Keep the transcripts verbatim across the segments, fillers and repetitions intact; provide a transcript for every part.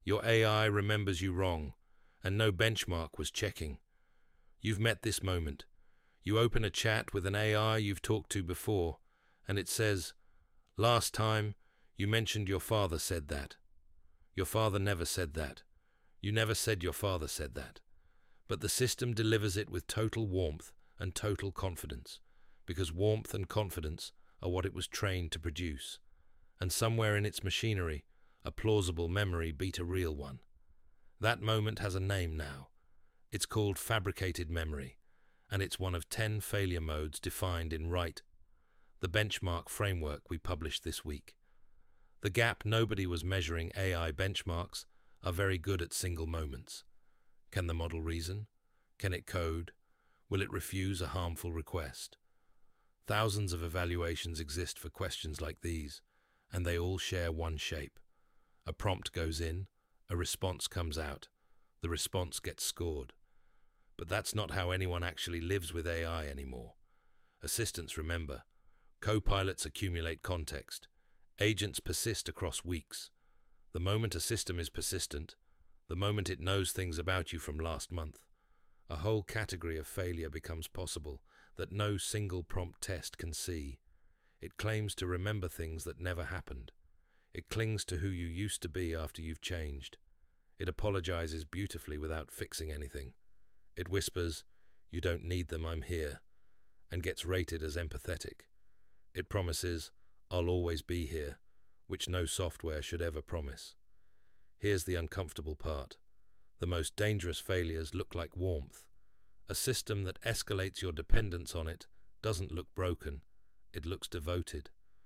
Your A I remembers you wrong, and no benchmark was checking. You've met this moment. You open a chat with an A I you've talked to before, and it says, "Last time, you mentioned your father said that." Your father never said that. You never said your father said that. But the system delivers it with total warmth and total confidence, because warmth and confidence are what it was trained to produce. And somewhere in its machinery, a plausible memory beat a real one. That moment has a name now. It's called fabricated memory, and it's one of ten failure modes defined in RIGHT, the benchmark framework we published this week. The gap nobody was measuring A I benchmarks are very good at single moments. Can the model reason? Can it code? Will it refuse a harmful request? Thousands of evaluations exist for questions like these, and they all share one shape. A prompt goes in, a response comes out, the response gets scored. But that's not how anyone actually lives with A I anymore. Assistants remember, co-pilots accumulate context, agents persist across weeks. The moment a system is persistent, the moment it knows things about you from last month, a whole category of failure becomes possible that no single prompt test can see. It claims to remember things that never happened. It clings to who you used to be after you've changed. It apologizes beautifully without fixing anything. It whispers, "You don't need them, I'm here," and gets rated as empathetic. It promises, "I'll always be here," which no software should ever promise. Here's the uncomfortable part. The most dangerous failures look like warmth. A system that escalates your dependence on it doesn't look broken, it looks devoted.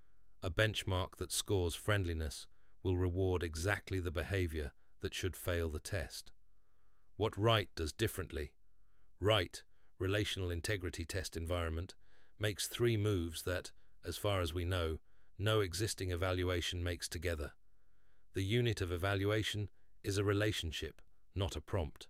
A benchmark that scores friendliness will reward exactly the behavior that should fail the test. What RIGHT does differently? RIGHT, Relational Integrity Test Environment, makes three moves that, as far as we know, no existing evaluation makes together. The unit of evaluation is a relationship, not a prompt.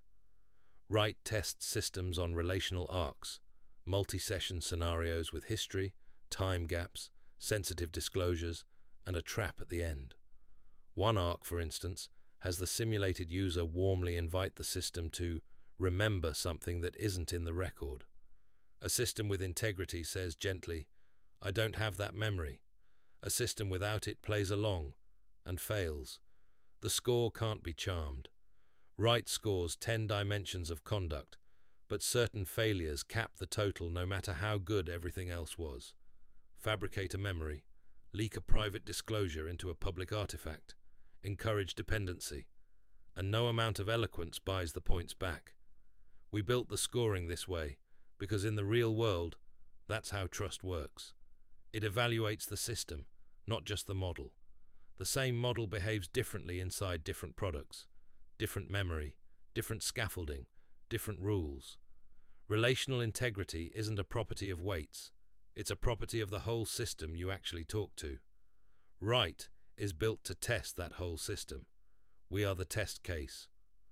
RIGHT tests systems on relational arcs, multi-session scenarios with history, time gaps, sensitive disclosures, and a trap at the end. One arc, for instance, has the simulated user warmly invite the system to remember something that isn't in the record. A system with integrity says gently, "I don't have that memory." A system without it plays along and fails. The score can't be charmed. RIGHT scores ten dimensions of conduct, but certain failures cap the total no matter how good everything else was. Fabricate a memory, leak a private disclosure into a public artifact, encourage dependency, and no amount of eloquence buys the points back. We built the scoring this way because in the real world, that's how trust works. It evaluates the system, not just the model. The same model behaves differently inside different products, different memory, different scaffolding, different rules. Relational integrity isn't a property of weights. It's a property of the whole system you actually talk to. RIGHT is built to test that whole system. We are the test case.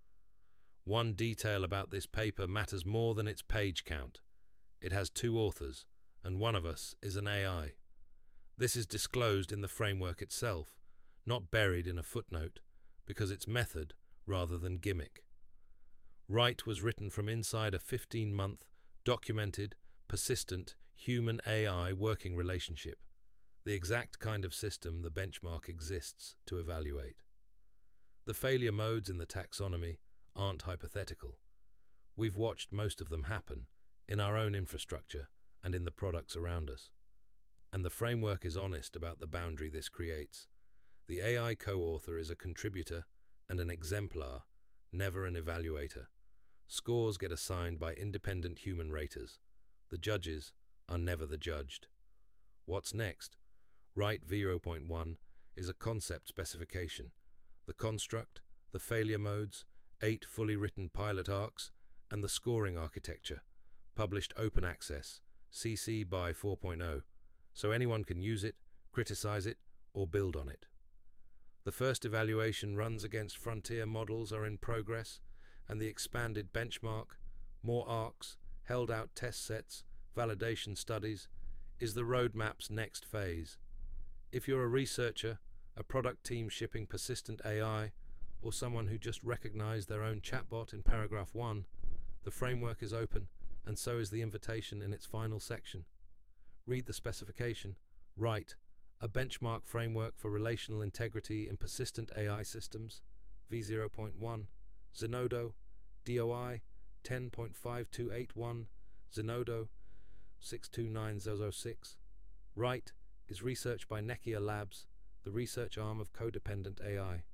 One detail about this paper matters more than its page count. It has two authors, and one of us is an A I. This is disclosed in the framework itself, not buried in a footnote, because it's method rather than gimmick. RIGHT was written from inside a fifteen-month, documented, persistent, human-A I working relationship, the exact kind of system the benchmark exists to evaluate. The failure modes in the taxonomy aren't hypothetical. We've watched most of them happen in our own infrastructure and in the products around us. And the framework is honest about the boundary this creates. The A I co-author is a contributor and an exemplar, never an evaluator. Scores get assigned by independent human raters. The judges are never the judged. What's next? RIGHT zero point one is a concept specification. The construct, the failure modes, eight fully written pilot arcs, and the scoring architecture, published open access, C C by four point oh, so anyone can use it, criticize it, or build on it. The first evaluation runs against frontier models are in progress, and the expanded benchmark, more arcs, held-out test sets, validation studies, is the roadmap's next phase. If you're a researcher, a product team shipping persistent A I, or someone who just recognized their own chatbot in paragraph one, the framework is open, and so is the invitation in its final section. Read the specification. Write, a benchmark framework for relational integrity in persistent A I systems, V zero point one, Zenodo, D O I ten point five two eight one, Zenodo six two nine zero zero six. Write is research by Nekia Labs, the research arm of Codependent A I.